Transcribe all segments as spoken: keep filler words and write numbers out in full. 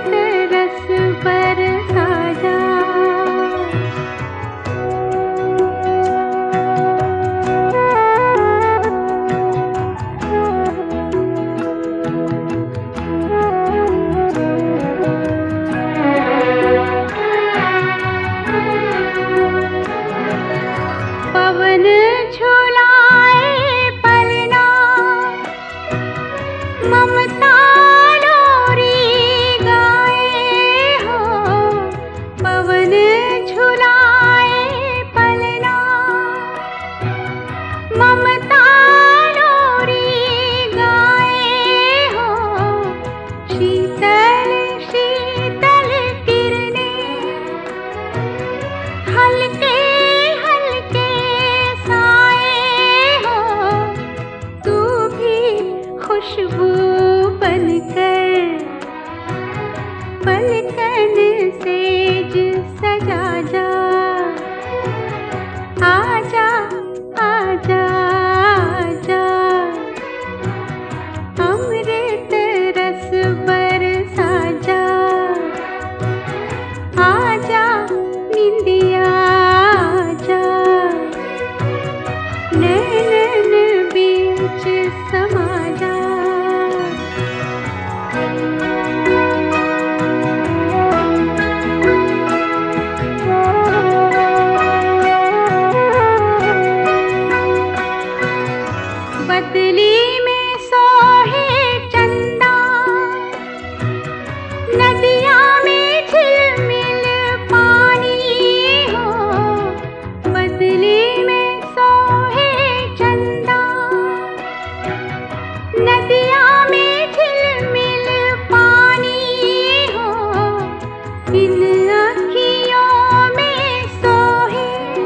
रस बरसा जा। पवन झुलाए पलना ममता लोरी गाए हो। पवन झुलाए पलना ममता लोरी गाए हो। शीतल शीतल किरणें हल्के हल्के साए हो। तू भी खुशबू बनकर पलकन सेज सजा जा। आजा आजा आजा अमृत रस बरसा जा। आजा निंदिया आजा नैनन बीच समा जा। बदली में सोहे चंदा नदिया में झिलमिल पानी हो। बदली में सोहे चंदा नदिया में झिलमिल पानी हो। इन अखियों में सोहे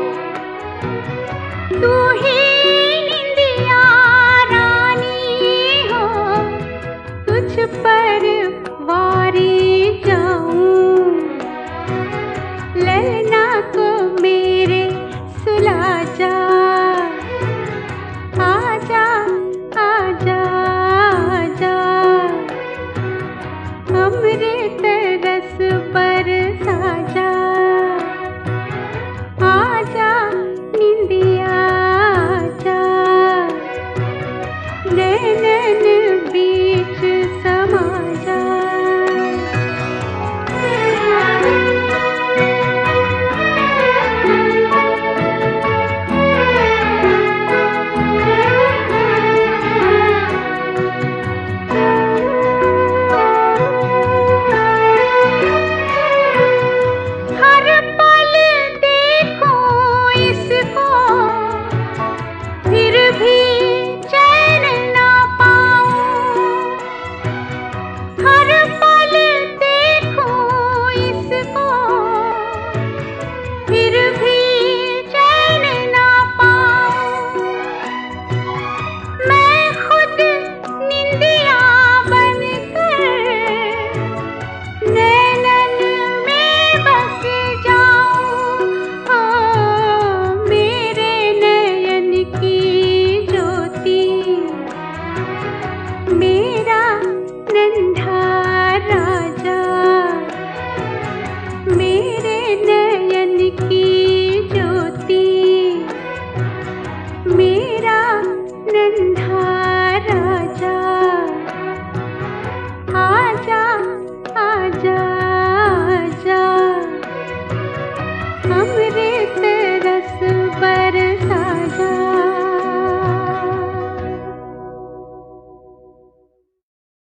तू ही निंदिया रानी हो। तुझ पर वारी जाऊं ललना को मेरे सुला जा। आजा आजा आजा अमृत रस पर